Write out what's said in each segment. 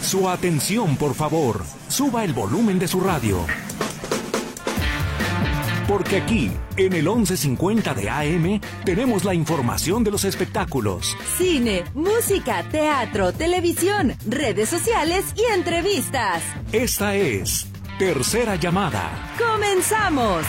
Su atención, por favor. Suba el volumen de su radio. Porque aquí, en el 1150 de AM, tenemos la información de los espectáculos. Cine, música, teatro, televisión, redes sociales y entrevistas. Esta es Tercera Llamada. ¡Comenzamos!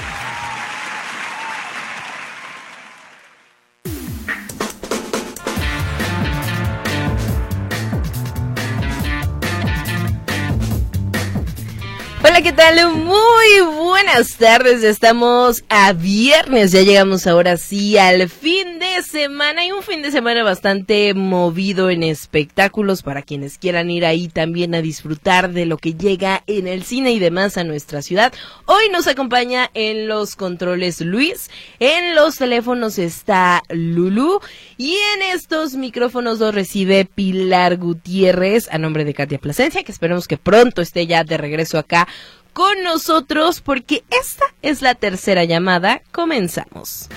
Hola, ¿qué tal? Muy buenas tardes, estamos a viernes, ya llegamos ahora sí al fin de semana y un fin de semana bastante movido en espectáculos para quienes quieran ir ahí también a disfrutar de lo que llega en el cine y demás a nuestra ciudad. Hoy nos acompaña en los controles Luis, en los teléfonos está Lulú y en estos micrófonos los recibe Pilar Gutiérrez a nombre de Katia Plasencia, que esperemos que pronto esté ya de regreso acá con nosotros porque esta es la tercera llamada. Comenzamos.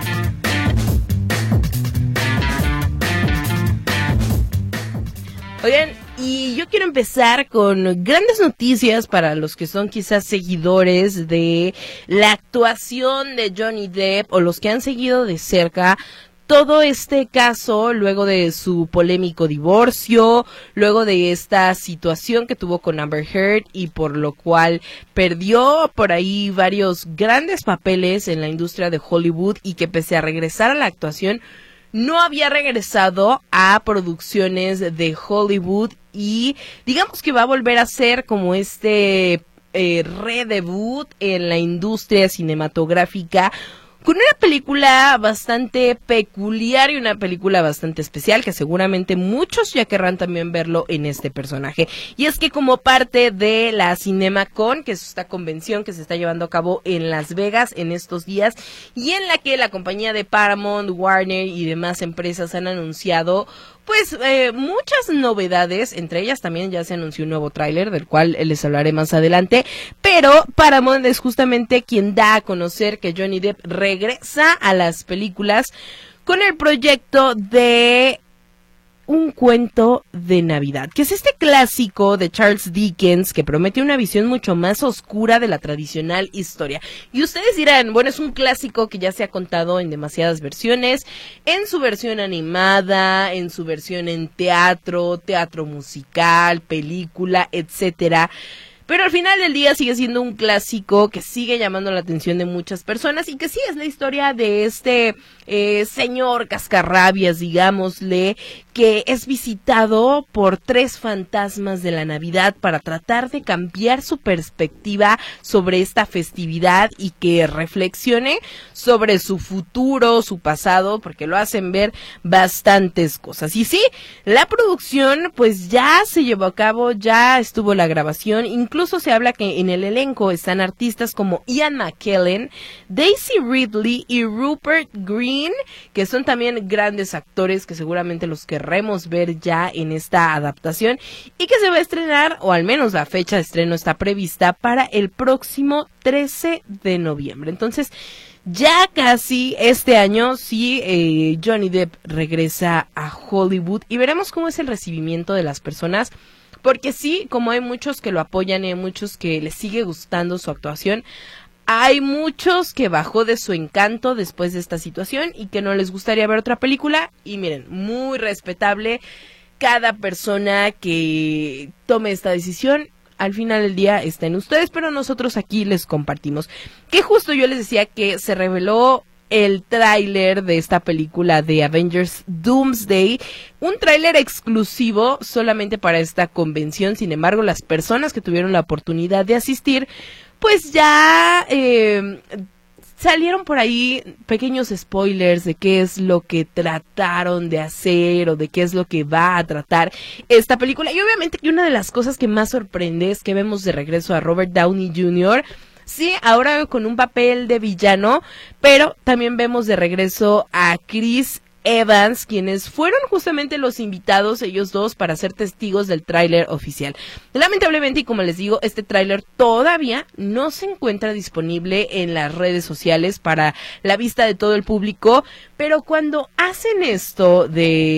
Oigan, y yo quiero empezar con grandes noticias para los que son quizás seguidores de la actuación de Johnny Depp o los que han seguido de cerca todo este caso luego de su polémico divorcio, luego de esta situación que tuvo con Amber Heard y por lo cual perdió por ahí varios grandes papeles en la industria de Hollywood y que pese a regresar a la actuación no había regresado a producciones de Hollywood y digamos que va a volver a ser como redebut en la industria cinematográfica con una película bastante peculiar y una película bastante especial que seguramente muchos ya querrán también verlo en este personaje. Y es que como parte de la CinemaCon, que es esta convención que se está llevando a cabo en Las Vegas en estos días y en la que la compañía de Paramount, Warner y demás empresas han anunciado pues muchas novedades, entre ellas también ya se anunció un nuevo tráiler del cual les hablaré más adelante, pero Paramount es justamente quien da a conocer que Johnny Depp regresa a las películas con el proyecto de Un cuento de Navidad, que es este clásico de Charles Dickens que promete una visión mucho más oscura de la tradicional historia. Y ustedes dirán, bueno, es un clásico que ya se ha contado en demasiadas versiones, en su versión animada, en su versión en teatro, teatro musical, película, etcétera. Pero al final del día sigue siendo un clásico que sigue llamando la atención de muchas personas y que sí es la historia de este señor cascarrabias, digámosle, que es visitado por 3 fantasmas de la Navidad para tratar de cambiar su perspectiva sobre esta festividad y que reflexione sobre su futuro, su pasado, porque lo hacen ver bastantes cosas. Y sí, la producción pues ya se llevó a cabo, ya estuvo la grabación, incluso se habla que en el elenco están artistas como Ian McKellen, Daisy Ridley y Rupert Green, que son también grandes actores que seguramente los querremos ver ya en esta adaptación y que se va a estrenar, o al menos la fecha de estreno está prevista para el próximo 13 de noviembre. Entonces, ya casi este año sí Johnny Depp regresa a Hollywood y veremos cómo es el recibimiento de las personas. Porque sí, como hay muchos que lo apoyan y hay muchos que les sigue gustando su actuación, hay muchos que bajó de su encanto después de esta situación y que no les gustaría ver otra película. Y miren, muy respetable cada persona que tome esta decisión. Al final del día está en ustedes, pero nosotros aquí les compartimos. Que justo yo les decía que se reveló el tráiler de esta película de Avengers Doomsday, un tráiler exclusivo solamente para esta convención. Sin embargo, las personas que tuvieron la oportunidad de asistir, pues ya salieron por ahí pequeños spoilers de qué es lo que trataron de hacer o de qué es lo que va a tratar esta película. Y obviamente que una de las cosas que más sorprende es que vemos de regreso a Robert Downey Jr., sí, ahora con un papel de villano, pero también vemos de regreso a Chris Evans, quienes fueron justamente los invitados, ellos dos, para ser testigos del tráiler oficial. Lamentablemente, y como les digo, este tráiler todavía no se encuentra disponible en las redes sociales para la vista de todo el público, pero cuando hacen esto de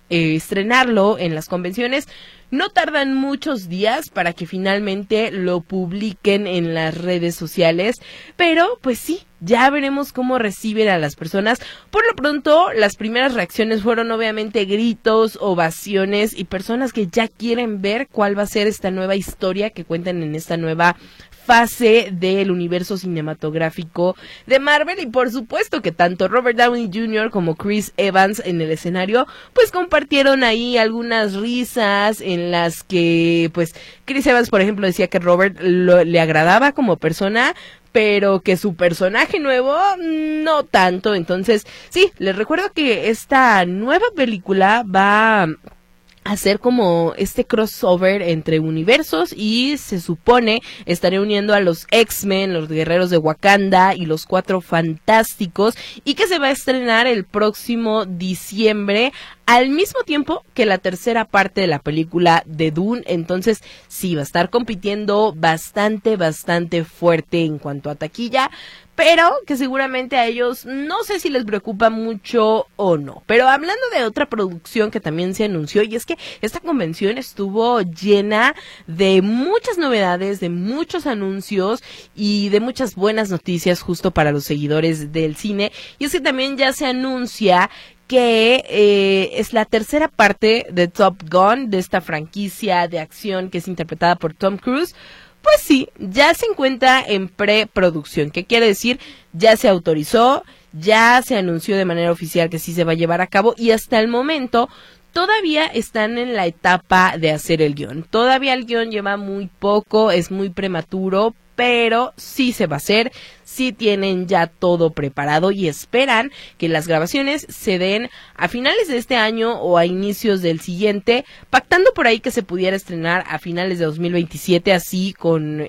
estrenarlo en las convenciones. No tardan muchos días para que finalmente lo publiquen en las redes sociales, pero pues sí, ya veremos cómo reciben a las personas. Por lo pronto, las primeras reacciones fueron obviamente gritos, ovaciones y personas que ya quieren ver cuál va a ser esta nueva historia que cuentan en esta nueva fase del universo cinematográfico de Marvel. Y por supuesto que tanto Robert Downey Jr. como Chris Evans en el escenario pues compartieron ahí algunas risas en las que pues Chris Evans, por ejemplo, decía que Robert le agradaba como persona, pero que su personaje nuevo no tanto. Entonces sí, les recuerdo que esta nueva película va hacer como este crossover entre universos y se supone estaré uniendo a los X-Men, los guerreros de Wakanda y los Cuatro Fantásticos, y que se va a estrenar el próximo diciembre al mismo tiempo que la tercera parte de la película de Dune. Entonces sí, va a estar compitiendo bastante fuerte en cuanto a taquilla, pero que seguramente a ellos no sé si les preocupa mucho o no. Pero hablando de otra producción que también se anunció, y es que esta convención estuvo llena de muchas novedades, de muchos anuncios y de muchas buenas noticias justo para los seguidores del cine, y es que también ya se anuncia que es la tercera parte de Top Gun, de esta franquicia de acción que es interpretada por Tom Cruise. Pues sí, ya se encuentra en preproducción. ¿Qué quiere decir? Ya se autorizó, ya se anunció de manera oficial que sí se va a llevar a cabo, y hasta el momento todavía están en la etapa de hacer el guión. Todavía el guión lleva muy poco, es muy prematuro, pero sí se va a hacer, sí tienen ya todo preparado y esperan que las grabaciones se den a finales de este año o a inicios del siguiente, pactando por ahí que se pudiera estrenar a finales de 2027, así con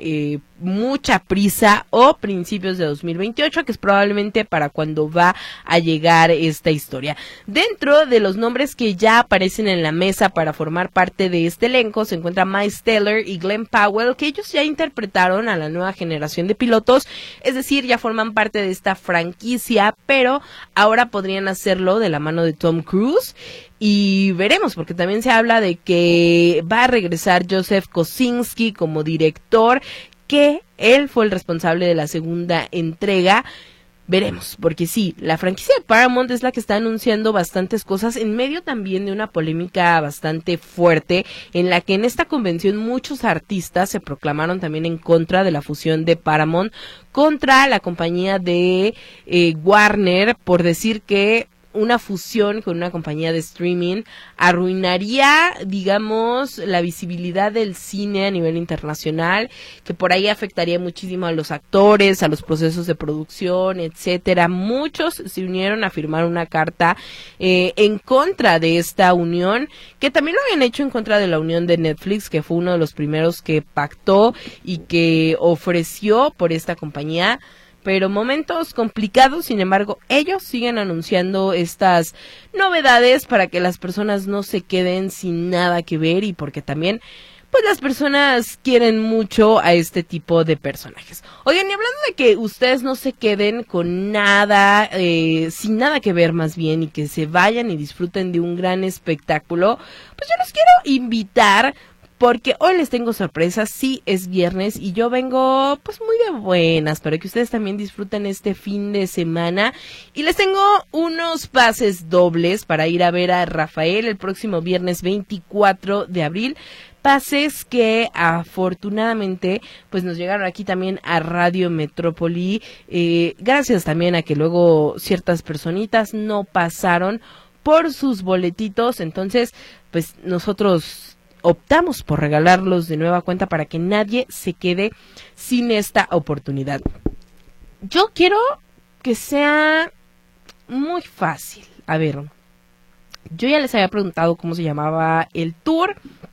mucha prisa, o principios de 2028, que es probablemente para cuando va a llegar esta historia. Dentro de los nombres que ya aparecen en la mesa para formar parte de este elenco se encuentra Miles Teller y Glenn Powell, que ellos ya interpretaron a la nueva generación de pilotos, es decir, ya forman parte de esta franquicia, pero ahora podrían hacerlo de la mano de Tom Cruise. Y veremos, porque también se habla de que va a regresar Joseph Kosinski como director, que él fue el responsable de la segunda entrega. Veremos, porque sí, la franquicia de Paramount es la que está anunciando bastantes cosas en medio también de una polémica bastante fuerte, en la que en esta convención muchos artistas se proclamaron también en contra de la fusión de Paramount contra la compañía de Warner, por decir que una fusión con una compañía de streaming arruinaría, digamos, la visibilidad del cine a nivel internacional, que por ahí afectaría muchísimo a los actores, a los procesos de producción, etcétera. Muchos se unieron a firmar una carta en contra de esta unión, que también lo habían hecho en contra de la unión de Netflix, que fue uno de los primeros que pactó y que ofreció por esta compañía. Pero momentos complicados, sin embargo, ellos siguen anunciando estas novedades para que las personas no se queden sin nada que ver, y porque también pues las personas quieren mucho a este tipo de personajes. Oigan, y hablando de que ustedes no se queden con nada, sin nada que ver más bien, y que se vayan y disfruten de un gran espectáculo, pues yo los quiero invitar, porque hoy les tengo sorpresas. Sí, es viernes y yo vengo pues muy de buenas para que ustedes también disfruten este fin de semana, y les tengo unos pases dobles para ir a ver a Rafael el próximo viernes 24 de abril. Pases que afortunadamente pues nos llegaron aquí también a Radio Metrópoli, gracias también a que luego ciertas personitas no pasaron por sus boletitos. Entonces pues nosotros optamos por regalarlos de nueva cuenta para que nadie se quede sin esta oportunidad. Yo quiero que sea muy fácil. A ver, yo ya les había preguntado cómo se llamaba el tour,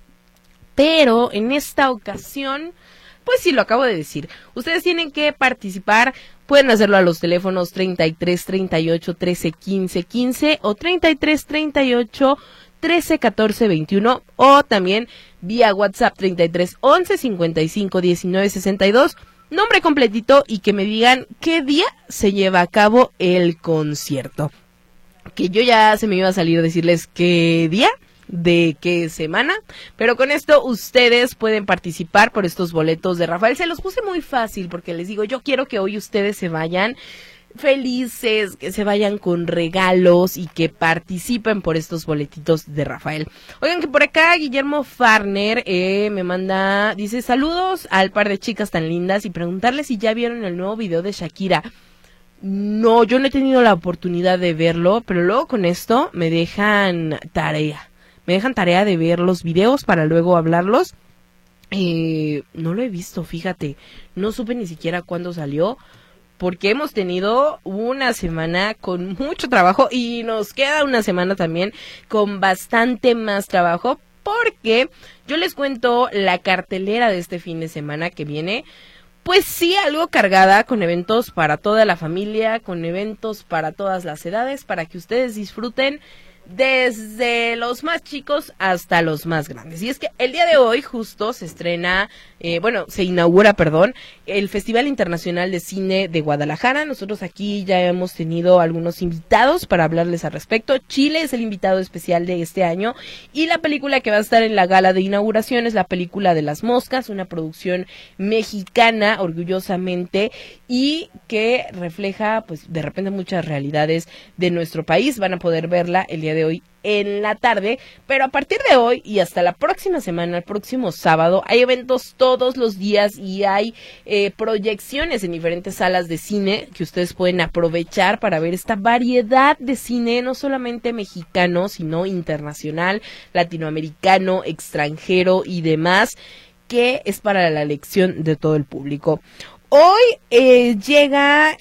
pero en esta ocasión, pues sí, lo acabo de decir. Ustedes tienen que participar. Pueden hacerlo a los teléfonos 33 38 13 15 15 o 33 38 13 14 21, o también vía WhatsApp 33 11 55 19 62, nombre completito y que me digan qué día se lleva a cabo el concierto. que yo ya se me iba a salir decirles qué día, de qué semana, pero con esto ustedes pueden participar por estos boletos de Rafael. Se los puse muy fácil porque les digo, yo quiero que hoy ustedes se vayan felices, que se vayan con regalos y que participen por estos boletitos de Rafael. Oigan, que por acá Guillermo Farner me manda, dice, saludos al par de chicas tan lindas y preguntarles si ya vieron el nuevo video de Shakira. No, yo no he tenido la oportunidad de verlo, pero luego con esto me dejan tarea de ver los videos para luego hablarlos. No lo he visto, fíjate, no supe ni siquiera cuándo salió, porque hemos tenido una semana con mucho trabajo y nos queda una semana también con bastante más trabajo, porque yo les cuento la cartelera de este fin de semana que viene. Pues sí, algo cargada con eventos para toda la familia, con eventos para todas las edades, para que ustedes disfruten desde los más chicos hasta los más grandes. Y es que el día de hoy justo se inaugura, el Festival Internacional de Cine de Guadalajara. Nosotros aquí ya hemos tenido algunos invitados para hablarles al respecto. Chile es el invitado especial de este año y la película que va a estar en la gala de inauguración es la película de Las Moscas, una producción mexicana, orgullosamente, y que refleja, pues, de repente muchas realidades de nuestro país. Van a poder verla el día de hoy en la tarde, pero a partir de hoy y hasta la próxima semana, el próximo sábado, hay eventos todos los días y hay proyecciones en diferentes salas de cine que ustedes pueden aprovechar para ver esta variedad de cine, no solamente mexicano, sino internacional, latinoamericano, extranjero y demás, que es para la elección de todo el público. Hoy llega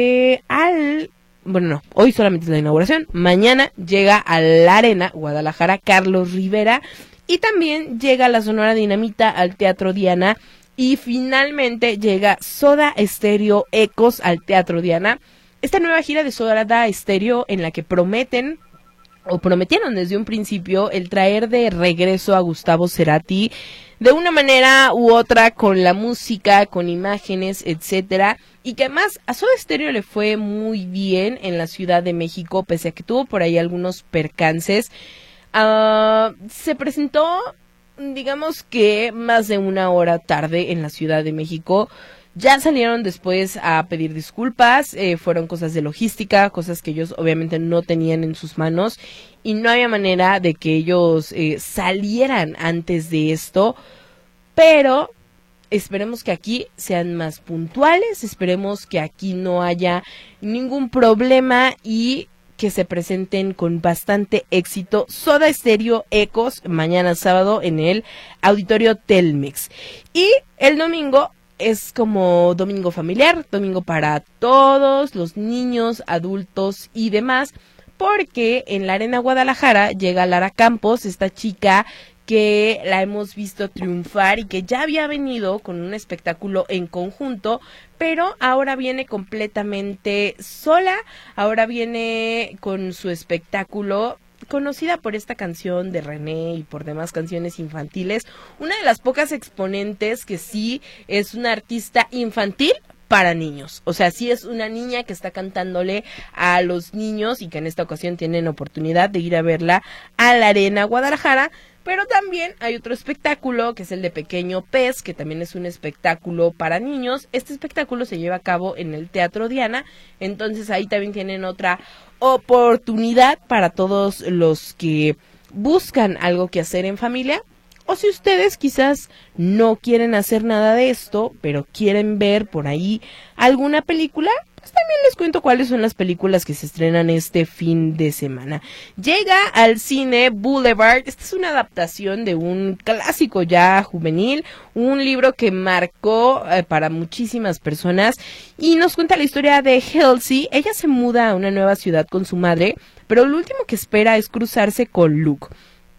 hoy solamente es la inauguración, mañana llega a la Arena Guadalajara Carlos Rivera y también llega la Sonora Dinamita al Teatro Diana y finalmente llega Soda Stereo Ecos al Teatro Diana. Esta nueva gira de Soda Stereo en la que prometieron desde un principio el traer de regreso a Gustavo Cerati de una manera u otra, con la música, con imágenes, etcétera, y que además a Soda Stereo le fue muy bien en la Ciudad de México, pese a que tuvo por ahí algunos percances. Se presentó, digamos que más de una hora tarde en la Ciudad de México. Ya salieron después a pedir disculpas, fueron cosas de logística, cosas que ellos obviamente no tenían en sus manos y no había manera de que ellos salieran antes de esto, pero esperemos que aquí sean más puntuales, esperemos que aquí no haya ningún problema y que se presenten con bastante éxito. Soda Stereo Ecos mañana sábado en el Auditorio Telmex. Y el domingo es como domingo familiar, domingo para todos los niños, adultos y demás, porque en la Arena Guadalajara llega Lara Campos, esta chica que la hemos visto triunfar y que ya había venido con un espectáculo en conjunto, pero ahora viene completamente sola, ahora viene con su espectáculo, conocida por esta canción de René y por demás canciones infantiles, una de las pocas exponentes que sí es una artista infantil para niños, o sea, sí es una niña que está cantándole a los niños y que en esta ocasión tienen oportunidad de ir a verla a la Arena Guadalajara. Pero también hay otro espectáculo que es el de Pequeño Pez, que también es un espectáculo para niños. Este espectáculo se lleva a cabo en el Teatro Diana, entonces ahí también tienen otra oportunidad para todos los que buscan algo que hacer en familia. O si ustedes quizás no quieren hacer nada de esto, pero quieren ver por ahí alguna película, pues también les cuento cuáles son las películas que se estrenan este fin de semana. Llega al cine Boulevard. Esta es una adaptación de un clásico ya juvenil, un libro que marcó para muchísimas personas y nos cuenta la historia de Halsey. Ella se muda a una nueva ciudad con su madre, pero lo último que espera es cruzarse con Luke.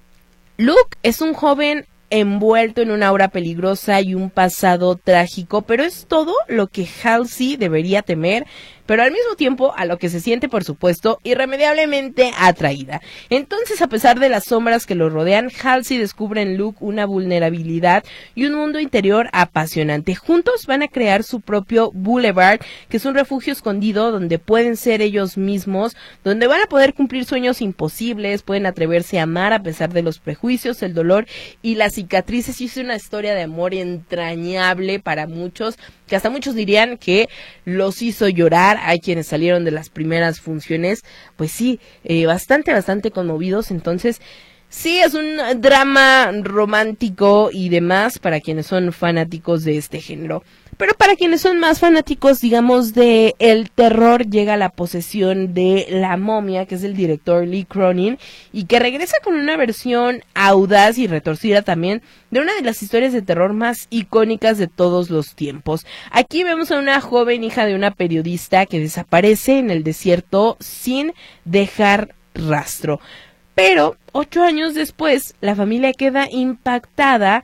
Luke es un joven envuelto en una aura peligrosa y un pasado trágico, pero es todo lo que Halsey debería temer pero al mismo tiempo a lo que se siente, por supuesto, irremediablemente atraída. Entonces, a pesar de las sombras que lo rodean, Halsey descubre en Luke una vulnerabilidad y un mundo interior apasionante. Juntos van a crear su propio Boulevard, que es un refugio escondido donde pueden ser ellos mismos, donde van a poder cumplir sueños imposibles, pueden atreverse a amar a pesar de los prejuicios, el dolor y las cicatrices. Y es una historia de amor entrañable para muchos, que hasta muchos dirían que los hizo llorar. Hay quienes salieron de las primeras funciones, pues sí, bastante conmovidos. Entonces, sí, es un drama romántico y demás para quienes son fanáticos de este género. Pero para quienes son más fanáticos, digamos, de el terror, llega La posesión de la momia, que es del director Lee Cronin, y que regresa con una versión audaz y retorcida también de una de las historias de terror más icónicas de todos los tiempos. Aquí vemos a una joven hija de una periodista que desaparece en el desierto sin dejar rastro. Pero 8 años después, la familia queda impactada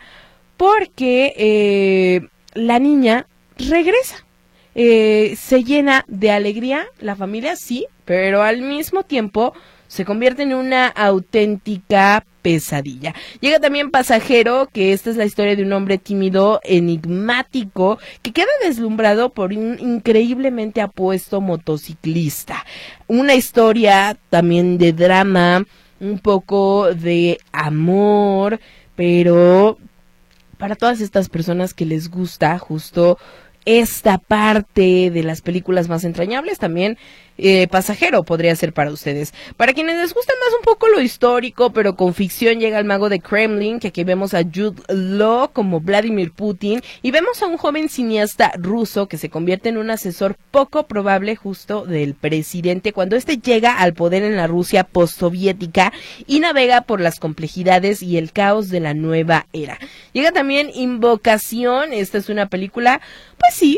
porque la niña regresa. Se llena de alegría la familia, sí, pero al mismo tiempo se convierte en una auténtica pesadilla. Llega también Pasajero, que esta es la historia de un hombre tímido, enigmático, que queda deslumbrado por un increíblemente apuesto motociclista. Una historia también de drama, un poco de amor, pero para todas estas personas que les gusta justo esta parte de las películas más entrañables, también Pasajero podría ser para ustedes. Para quienes les gusta más un poco lo histórico, pero con ficción, llega El mago de Kremlin, que aquí vemos a Jude Law como Vladimir Putin, y vemos a un joven cineasta ruso que se convierte en un asesor poco probable justo del presidente cuando éste llega al poder en la Rusia postsoviética y navega por las complejidades y el caos de la nueva era. Llega también Invocación, esta es una película, pues sí,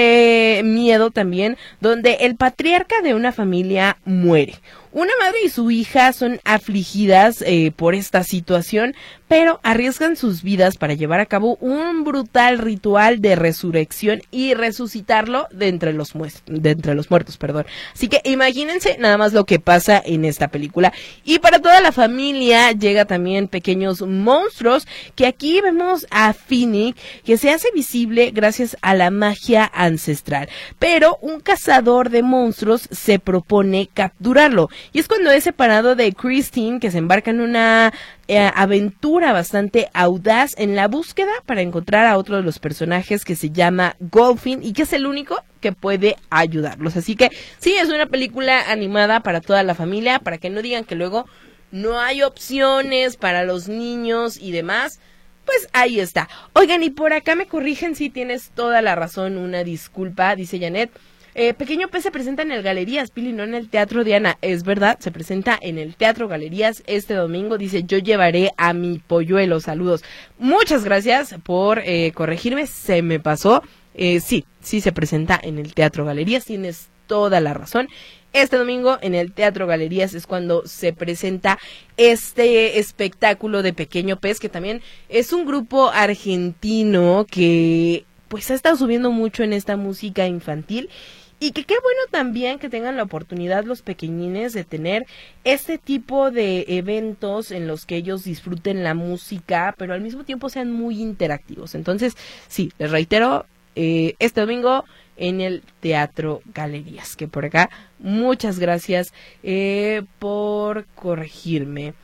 de miedo también, donde el patriarca de una familia muere. Una madre y su hija son afligidas por esta situación, pero arriesgan sus vidas para llevar a cabo un brutal ritual de resurrección y resucitarlo de entre los muertos. Así que imagínense nada más lo que pasa en esta película. Y para toda la familia llega también Pequeños monstruos, que aquí vemos a Finnick, que se hace visible gracias a la magia ancestral. Pero un cazador de monstruos se propone capturarlo. Y es cuando es separado de Christine, que se embarca en una aventura bastante audaz en la búsqueda para encontrar a otro de los personajes que se llama Goldfin y que es el único que puede ayudarlos. Así que sí, es una película animada para toda la familia, para que no digan que luego no hay opciones para los niños y demás. Pues ahí está. Oigan, y por acá me corrigen, sí, tienes toda la razón, una disculpa, dice Janet. Pequeño Pez se presenta en el Galerías, Pili, no en el Teatro Diana. Es verdad, se presenta en el Teatro Galerías este domingo. Dice, yo llevaré a mi polluelo. Saludos. Muchas gracias por corregirme, se me pasó. Sí se presenta en el Teatro Galerías, tienes toda la razón. Este domingo en el Teatro Galerías es cuando se presenta este espectáculo de Pequeño Pez, que también es un grupo argentino que pues ha estado subiendo mucho en esta música infantil. Y que qué bueno también que tengan la oportunidad los pequeñines de tener este tipo de eventos en los que ellos disfruten la música, pero al mismo tiempo sean muy interactivos. Entonces, sí, les reitero, este domingo en el Teatro Galerías, que por acá, muchas gracias por corregirme.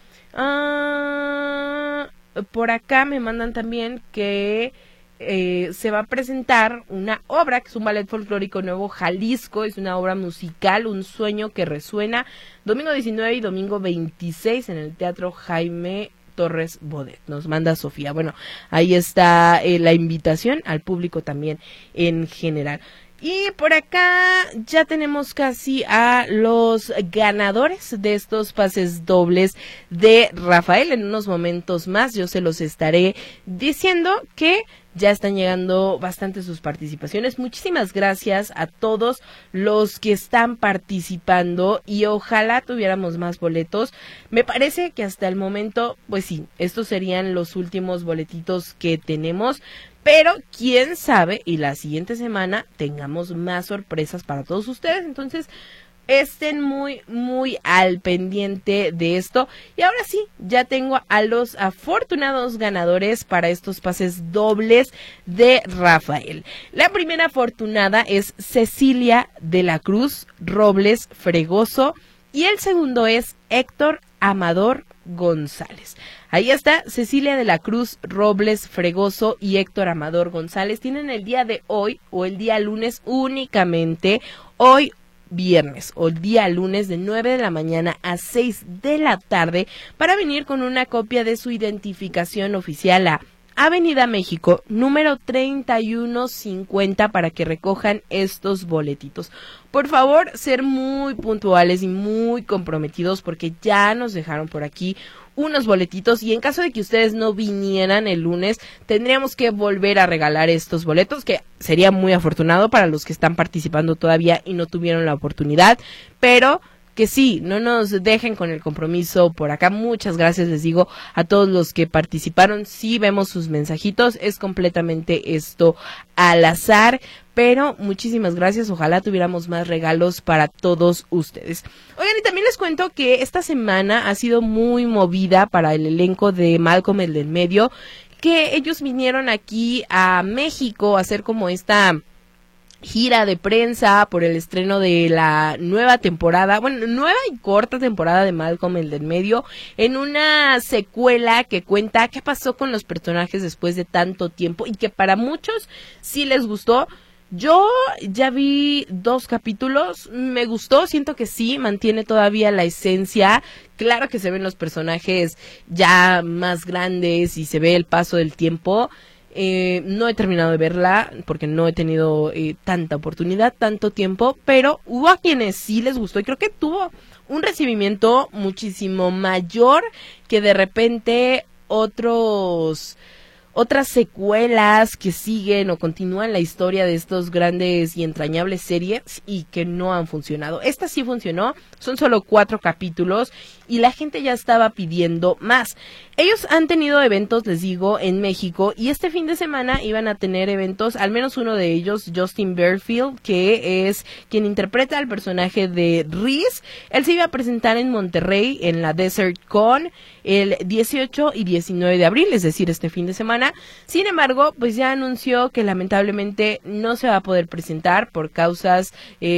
Por acá me mandan también que se va a presentar una obra que es un ballet folclórico nuevo Jalisco, es una obra musical, un sueño que resuena, domingo 19 y domingo 26 en el Teatro Jaime Torres Bodet, nos manda Sofía. Bueno, ahí está la invitación al público también en general. Y por acá ya tenemos casi a los ganadores de estos pases dobles de Rafael. En unos momentos más yo se los estaré diciendo que ya están llegando bastante sus participaciones. Muchísimas gracias a todos los que están participando y ojalá tuviéramos más boletos. Me parece que hasta el momento, pues sí, estos serían los últimos boletitos que tenemos. pero quién sabe y la siguiente semana tengamos más sorpresas para todos ustedes. Entonces estén muy, muy al pendiente de esto. Y ahora sí, ya tengo a los afortunados ganadores para estos pases dobles de Rafael. La primera afortunada es Cecilia de la Cruz Robles Fregoso y el segundo es Héctor Amador González. Ahí está, Cecilia de la Cruz Robles Fregoso y Héctor Amador González. Tienen el día de hoy o el día lunes únicamente, hoy viernes o el día lunes de 9 de la mañana a 6 de la tarde para venir con una copia de su identificación oficial a Avenida México, número 3150 para que recojan estos boletitos. Por favor, ser muy puntuales y muy comprometidos porque ya nos dejaron por aquí unos boletitos y en caso de que ustedes no vinieran el lunes, tendríamos que volver a regalar estos boletos, que sería muy afortunado para los que están participando todavía y no tuvieron la oportunidad, pero que sí, no nos dejen con el compromiso por acá. Muchas gracias, les digo, a todos los que participaron. Sí vemos sus mensajitos, es completamente esto al azar, pero muchísimas gracias. Ojalá tuviéramos más regalos para todos ustedes. Oigan, y también les cuento que esta semana ha sido muy movida para el elenco de Malcolm el del medio, que ellos vinieron aquí a México a hacer como esta gira de prensa por el estreno de la nueva temporada, bueno, nueva y corta temporada de Malcolm el del medio, en una secuela que cuenta qué pasó con los personajes después de tanto tiempo y que para muchos sí les gustó. Yo ya vi 2 capítulos, me gustó, siento que sí, mantiene todavía la esencia. Claro que se ven los personajes ya más grandes y se ve el paso del tiempo. No he terminado de verla porque no he tenido tanta oportunidad, tanto tiempo, pero hubo a quienes sí les gustó y creo que tuvo un recibimiento muchísimo mayor que de repente otras secuelas que siguen o continúan la historia de estos grandes y entrañables series y que no han funcionado. Esta sí funcionó, son solo 4 capítulos y la gente ya estaba pidiendo más. Ellos han tenido eventos, les digo, en México y este fin de semana iban a tener eventos, al menos uno de ellos, Justin Berfield, que es quien interpreta al personaje de Reese. Él se iba a presentar en Monterrey en la Desert Con el 18 y 19 de abril, es decir, este fin de semana. Sin embargo, pues ya anunció que lamentablemente no se va a poder presentar por causas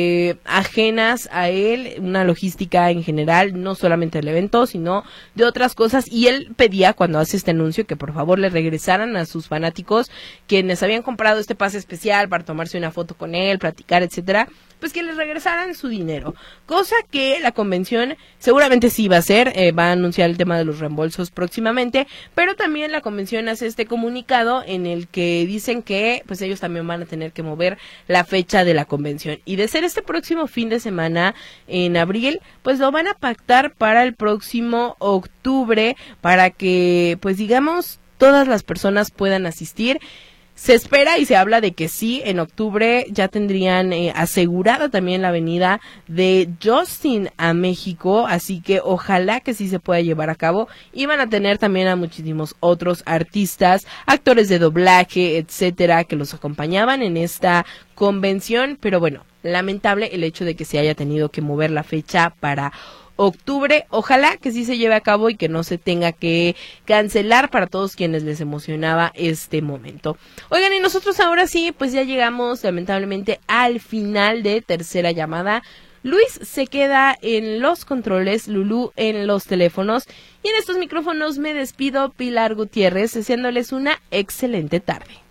ajenas a él, una logística en general, no solamente del evento, sino de otras cosas, y él pedía cuando hace este anuncio que por favor le regresaran a sus fanáticos quienes habían comprado este pase especial para tomarse una foto con él, platicar, etcétera, pues que les regresaran su dinero, cosa que la convención seguramente sí va a hacer, va a anunciar el tema de los reembolsos próximamente, pero también la convención hace este comunicado en el que dicen que pues ellos también van a tener que mover la fecha de la convención, y de ser este próximo fin de semana en abril, pues lo van a pactar para el próximo octubre, para que pues digamos todas las personas puedan asistir. Se espera y se habla de que sí, en octubre ya tendrían asegurada también la venida de Justin a México, así que ojalá que sí se pueda llevar a cabo. Y van a tener también a muchísimos otros artistas, actores de doblaje, etcétera, que los acompañaban en esta convención, pero bueno, lamentable el hecho de que se haya tenido que mover la fecha para octubre. Ojalá que sí se lleve a cabo y que no se tenga que cancelar para todos quienes les emocionaba este momento. Oigan, y nosotros ahora sí, pues ya llegamos lamentablemente al final de Tercera Llamada. Luis se queda en los controles, Lulú en los teléfonos, y en estos micrófonos me despido, Pilar Gutiérrez, deseándoles una excelente tarde.